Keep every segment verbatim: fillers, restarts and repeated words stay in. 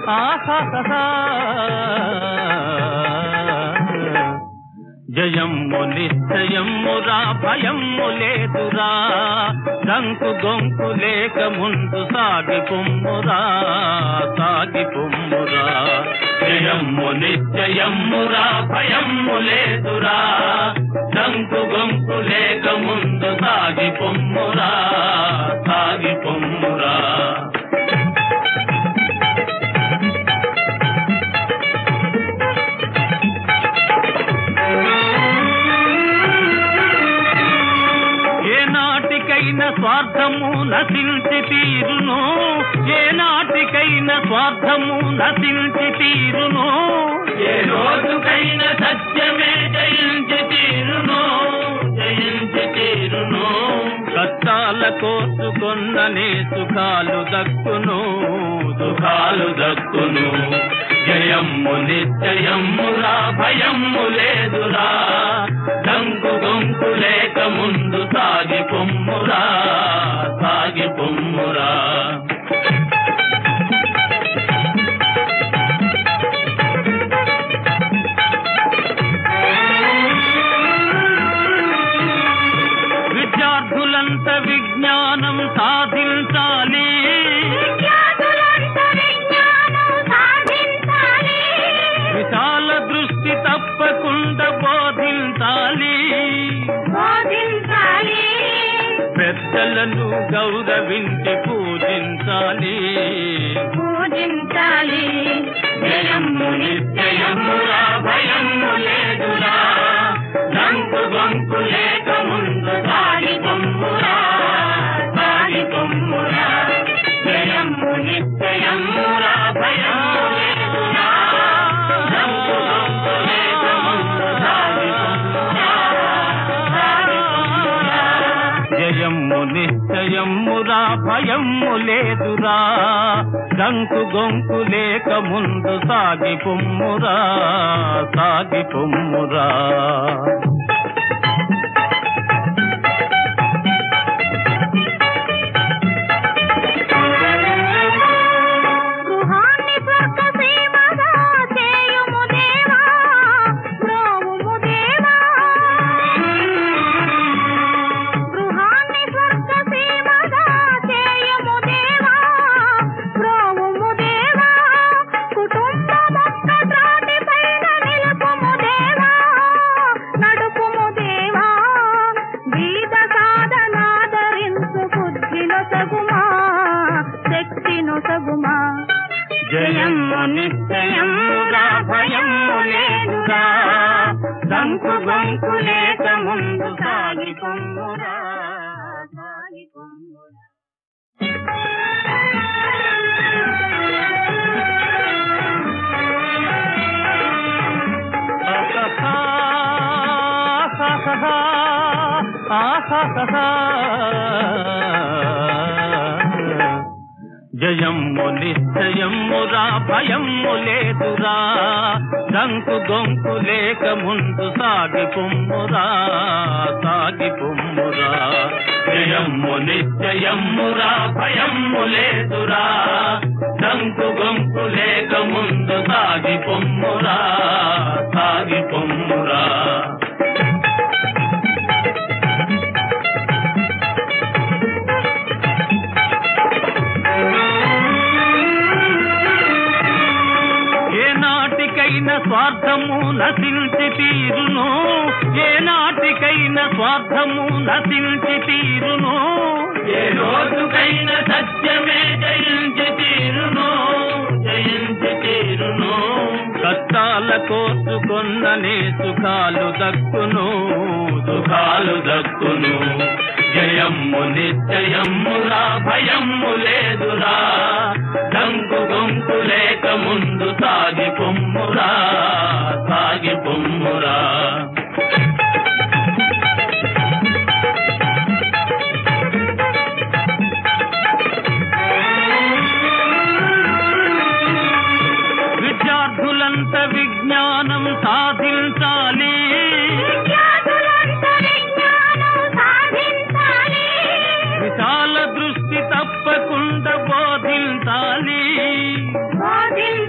ఆహా జయమ్ము నిశ్చయమ్మురా భయమ్ము లేదురా దంకు గొంకు లేక ముందు సాగి పొమ్మురా సాగి పొమ్మురా జయమ్ము నిశ్చయమ్మురా భయమ్ము లేదురా దంకు గొంకు లేక ముందు సాగి పొమ్మురా సాగి పొమ్మురా స్వార్థము నశించి తీరును ఏ నాటికైనా స్వార్థము నశించి తీరును ఏ రోజుకైనా సత్యమే జయించి తీరును జయించి తీరును కష్టాల కోసుకొన్ననే సుఖాలు దక్కును సుఖాలు దక్కును జయమ్ము నిశ్చయమ్మురా భయమ్ము లేదురా దంకు గొంకు లేక ముందు సాగి పొమ్మురా సాగి పొమ్మురా విద్యార్థులంత విజ్ఞానం సాధించాలి విశాల దృష్టి తప్పకుండా బోధించాలి పెద్దలను గౌరవించి పూజించాలి పూజించాలి జయమ్ము నిశ్చయమ్మురా భయమ్ము లేదురా దంకు గొంకు లేక ముందు సాగి పొమ్మురా సాగి పొమ్మురా జయమ్ము నిశ్చయమ్మురా భయమ్ము లేదురా దంకు గొంకు లేక ముందు సాగి పొమ్మురా సాగి పొమ్మురా జయమ్ము నిశ్చయమ్మురా భయమ్ము లేదురా దంకు గొంకు లేక ముందు సాగి పొమ్మురా సాగి పొమ్మురా జయమ్ము నిశ్చయమ్మురా భయమ్ము లేదురా దంకు గొంకు లేక ముందు సాగి పొమ్మురా సాగి పొమ్మురా జయమ్ము నిశ్చయమ్మురా భయమ్ము లేదురా దంకు గొంకు లేక ముందు సాగి పొమ్మురా సాగి పొమ్మురా జయమ్ము నిశ్చయమ్మురా భయమ్ము లేదురా దంకు గొంకు లేక ముందు సాగి పొమ్మురా సాగి పొమ్మురా స్వార్థము నశించి తీరును ఏ నాటికైనా స్వార్థము నశించి తీరును ఏ రోజుకైనా సత్యమే జయించి తీరును జయించి తీరును కష్టాల కోసుకొన్ననే సుఖాలు దక్కును సుఖాలు దక్కును జయమ్ము నిశ్చయమ్మురా భయమ్ము లేదురా దంకు గొంకు లేక ముందు సాగి పొమ్మురా సాగి పొమ్మురా విద్యార్థులంత విజ్ఞానం సాధించాలి విశాల దృష్టి తప్పకుండా బోధించాలి బోధించాలి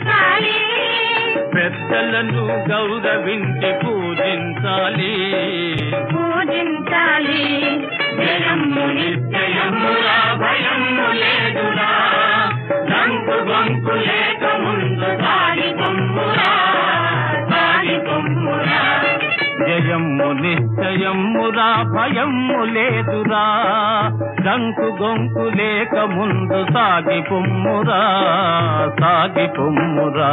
పెద్దలను గౌరవించి పూజించాలి పూజించాలి జయము నిశ్చయమురా భయము లేదురా దంకు గొంకు లేక ముందు సాగి పొమ్మురా సాగి పొమ్మురా జయము నిశ్చయమురా భయము లేదురా దంకు గొంకు లేక ముందు సాగి పొమ్మురా సాగి పొమ్మురా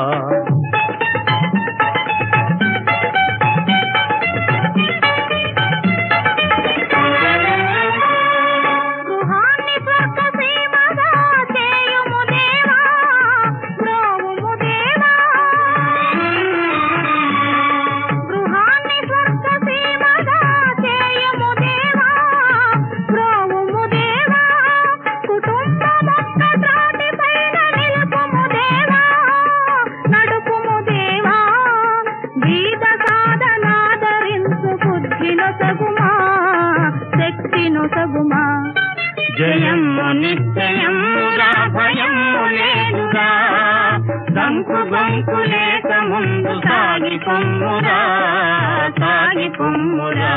జయము నిశ్చయమురా భయము లేదురా దంకు గొంకు లేక ముందు సాగి పొమ్మురా సాగి పొమ్మురా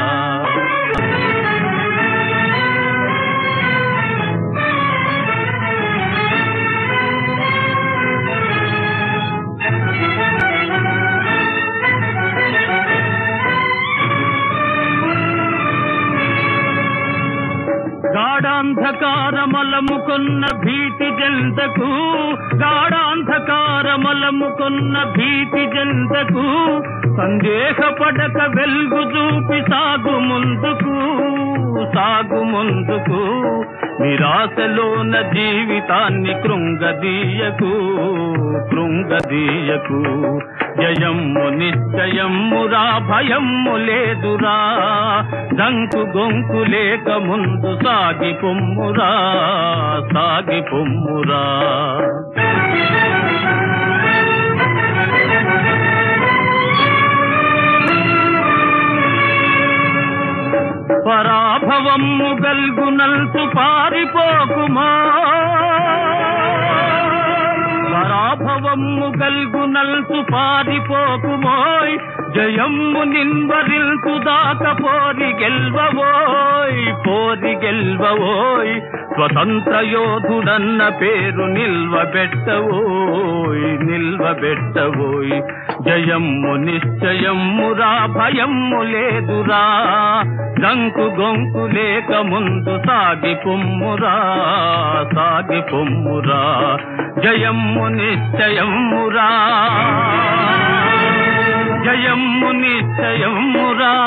గాఢాంధకారమలము కొన్న భీతి జంతకు గాఢాంధకారమలము కొన్న భీతి జంతకు సందేహపడక వెలుగు చూపి సాగు ముందుకు సాగు ముందుకు నిరాశలోన జీవితాన్ని కృంగదీయకు కృంగదీయకు జయము నిశ్చయమురా భయము లేదురా దంకు గొంకు లేక ముందు సాగి పొమ్మురా సాగి పొమ్మురా పరాభవము గల్గునల్సు పారిపోకుమా పరాభవము గల్గునల్సు పారిపోకుమోయ్ జయమ్ము నిన్వరిల్సు దాక పోరి గెల్వవోయ్ పోరి గెల్వవోయ్ స్వతంత్ర యోధుడన్న పేరు నిల్వబెట్టవోయ్ నిల్వబెట్టవోయ్ జయమ్ము నిశ్చయమ్మురా భయమ్ము లేదురా దంకు గొంకు లేక ముందు సాగి పొమ్మురా సాగి పొమ్మురా జయమ్ము నిశ్చయమ్మురా జయమ్ము నిశ్చయమ్మురా